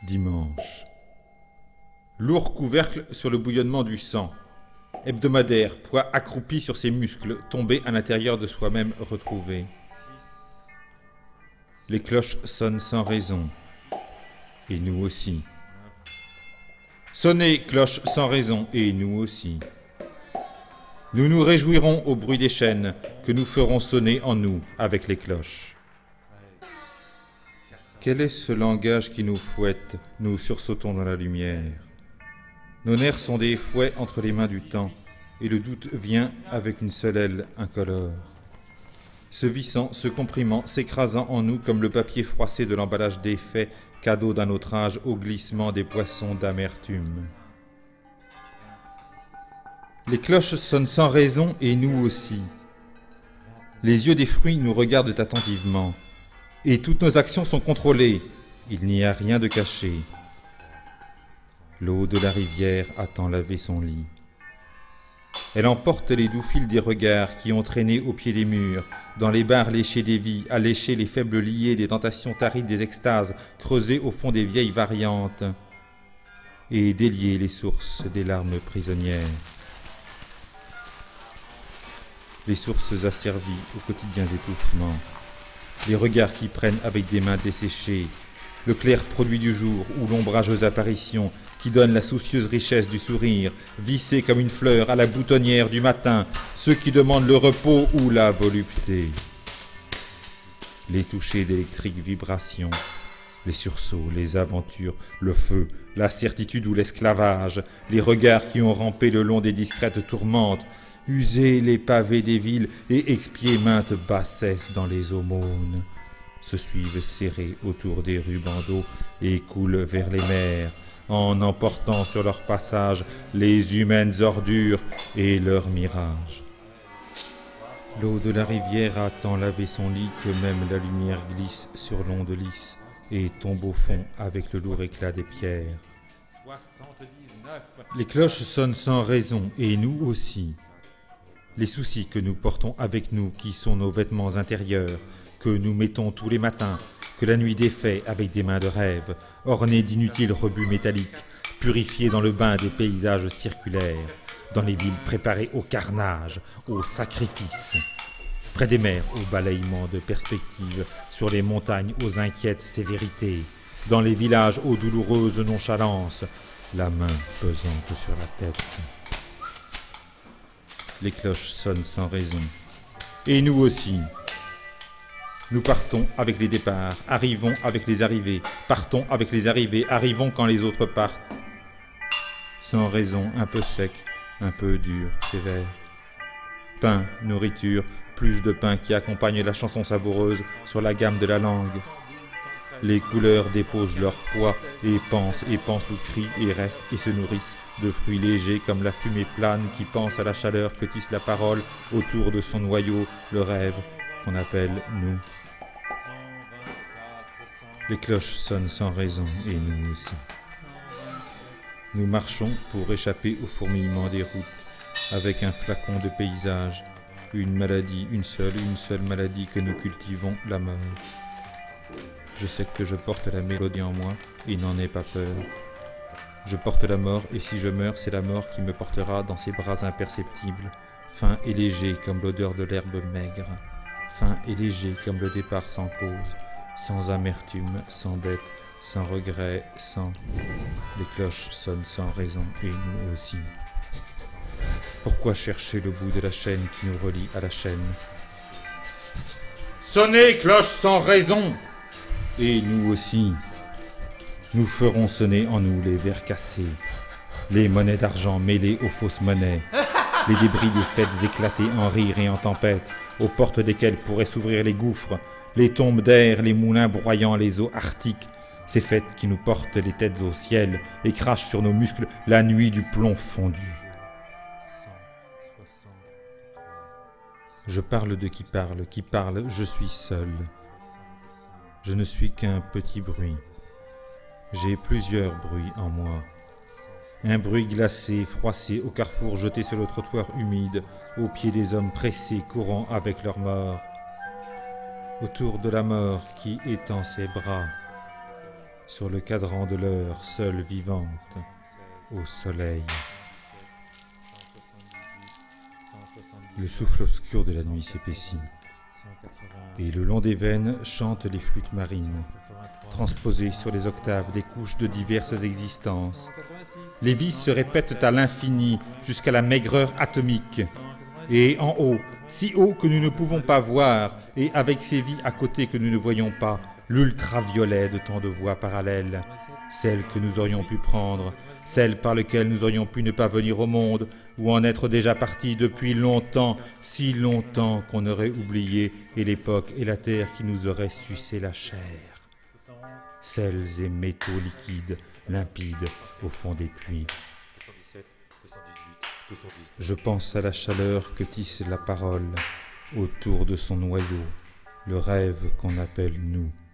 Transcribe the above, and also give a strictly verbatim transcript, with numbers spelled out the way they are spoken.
Dimanche. Lourd couvercle sur le bouillonnement du sang. Hebdomadaire, poids accroupi sur ses muscles, tombé à l'intérieur de soi-même retrouvé. Les cloches sonnent sans raison. Et nous aussi. Sonnez, cloches sans raison, et nous aussi. Nous nous réjouirons au bruit des chaînes que nous ferons sonner en nous avec les cloches. Quel est ce langage qui nous fouette, nous sursautons dans la lumière? Nos nerfs sont des fouets entre les mains du temps, et le doute vient avec une seule aile incolore. Se vissant, se comprimant, s'écrasant en nous comme le papier froissé de l'emballage défait, cadeau d'un autre âge au glissement des poissons d'amertume. Les cloches sonnent sans raison et nous aussi. Les yeux des fruits nous regardent attentivement. Et toutes nos actions sont contrôlées. Il n'y a rien de caché. L'eau de la rivière attend laver son lit. Elle emporte les doux fils des regards qui ont traîné au pied des murs, dans les barres léchées des vies, à lécher les faibles liés des tentations tarides des extases, creusées au fond des vieilles variantes, et délier les sources des larmes prisonnières. Les sources asservies aux quotidiens étouffements. Les regards qui prennent avec des mains desséchées, le clair produit du jour ou l'ombrageuse apparition qui donne la soucieuse richesse du sourire, vissé comme une fleur à la boutonnière du matin, ceux qui demandent le repos ou la volupté. Les touchés d'électriques vibrations, les sursauts, les aventures, le feu, la certitude ou l'esclavage, les regards qui ont rampé le long des discrètes tourmentes, usé les pavés des villes et expié maintes bassesses dans les aumônes, se suivent serrés autour des rubans d'eau et coulent vers les mers, en emportant sur leur passage les humaines ordures et leurs mirages. L'eau de la rivière a tant lavé son lit que même la lumière glisse sur l'onde lisse et tombe au fond avec le lourd éclat des pierres. Les cloches sonnent sans raison et nous aussi. Les soucis que nous portons avec nous, qui sont nos vêtements intérieurs, que nous mettons tous les matins, que la nuit défait avec des mains de rêve, ornées d'inutiles rebuts métalliques, purifiés dans le bain des paysages circulaires, dans les villes préparées au carnage, au sacrifice, près des mers au balayement de perspectives, sur les montagnes aux inquiètes sévérités, dans les villages aux douloureuses nonchalances, la main pesante sur la tête. Les cloches sonnent sans raison. Et nous aussi. Nous partons avec les départs, arrivons avec les arrivées, partons avec les arrivées, arrivons quand les autres partent. Sans raison, un peu sec, un peu dur, sévère. Pain, nourriture, plus de pain qui accompagne la chanson savoureuse sur la gamme de la langue. Les couleurs déposent leur poids et pensent et pensent ou crient et restent et se nourrissent de fruits légers comme la fumée plane qui pense à la chaleur que tisse la parole autour de son noyau, le rêve qu'on appelle nous. Les cloches sonnent sans raison et nous aussi. Nous marchons pour échapper au fourmillement des routes, avec un flacon de paysage, une maladie, une seule, une seule maladie que nous cultivons, la mort. Je sais que je porte la mélodie en moi et n'en ai pas peur. Je porte la mort et si je meurs, c'est la mort qui me portera dans ses bras imperceptibles, fin et léger comme l'odeur de l'herbe maigre, fin et léger comme le départ sans cause, sans amertume, sans dette, sans regret, sans... Les cloches sonnent sans raison et nous aussi. Pourquoi chercher le bout de la chaîne qui nous relie à la chaîne? Sonnez, cloches sans raison! Et nous aussi. Nous ferons sonner en nous les verres cassés, les monnaies d'argent mêlées aux fausses monnaies, les débris des fêtes éclatées en rire et en tempête, aux portes desquelles pourraient s'ouvrir les gouffres, les tombes d'air, les moulins broyant les eaux arctiques, ces fêtes qui nous portent les têtes au ciel et crachent sur nos muscles la nuit du plomb fondu. Je parle de qui parle, qui parle, je suis seul. Je ne suis qu'un petit bruit. J'ai plusieurs bruits en moi. Un bruit glacé, froissé, au carrefour jeté sur le trottoir humide, aux pieds des hommes pressés, courant avec leur mort. Autour de la mort qui étend ses bras. sur le cadran de l'heure, seule vivante, au soleil. Le souffle obscur de la nuit s'épaissit, et le long des veines chantent les flûtes marines, transposées sur les octaves des couches de diverses existences. Les vies se répètent à l'infini jusqu'à la maigreur atomique. Et en haut, si haut que nous ne pouvons pas voir, et avec ces vies à côté que nous ne voyons pas, l'ultraviolet de tant de voies parallèles, celles que nous aurions pu prendre, celles par lesquelles nous aurions pu ne pas venir au monde, ou en être déjà partis depuis longtemps, si longtemps qu'on aurait oublié, et l'époque et la terre qui nous auraient sucé la chair. Sels et métaux liquides, limpides, au fond des puits. Je pense à la chaleur que tisse la parole autour de son noyau, le rêve qu'on appelle nous.